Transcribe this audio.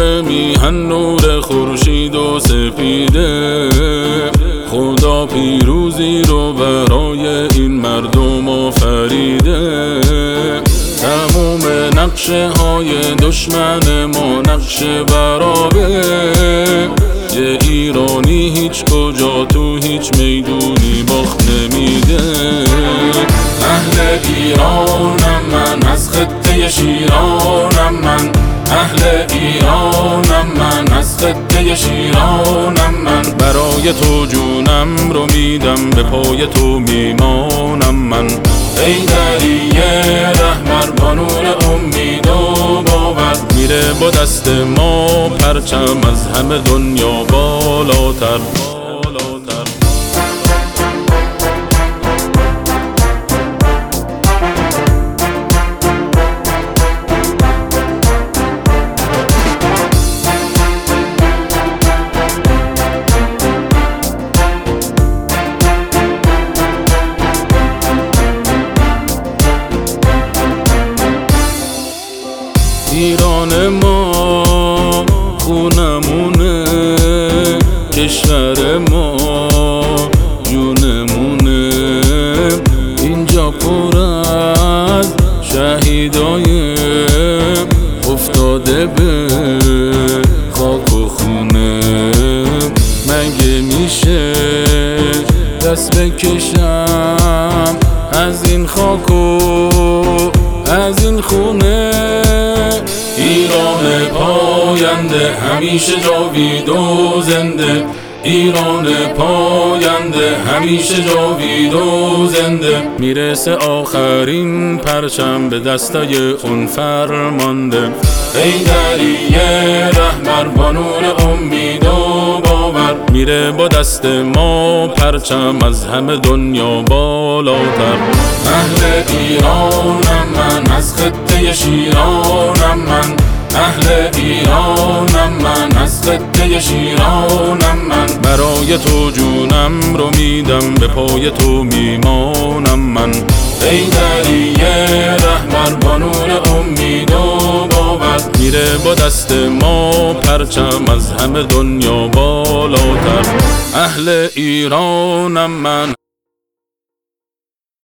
میهن نور خورشید و سپیده، خدا پیروزی رو برای این مردم آفریده. تموم نقشه های دشمن ما نقشه برابه، یه ایرانی هیچ کجا تو هیچ میدونی باخت نمیده. اهل ایرانم من، از خطه شیرانم من، اهل ایرانم من، از خطه شیرانم من. برای تو جونم رو میدم، به پای تو میمانم من. ای دریه رهبر با نور امید و باور، میره با دست ما پرچم از همه دنیا بالاتر. ایران ما خونمونه، کشور ما جونمونه. اینجا پر از شهیدای افتاده به خاک و خونه. مگه میشه دست بکشم از این خاک و از این خونه؟ ایران پاینده همیشه جاوید و زنده، ایران پاینده همیشه جاوید و زنده. میرسه آخرین پرچم به دستای اون فرمانده. ای دریه رهبر با نور امید و باور، میره با دست ما پرچم از همه دنیا بالاتر. اهل ایرانم من، از خطه شیرانم من، اهل ایرانم من، از خطه شیرانم من. برای تو جونم رو میدم، به پای تو میمانم من. ای دریه رهبر با نور امید و باور، میره با دست ما پرچم از همه دنیا بالاتر. اهل ایرانم من.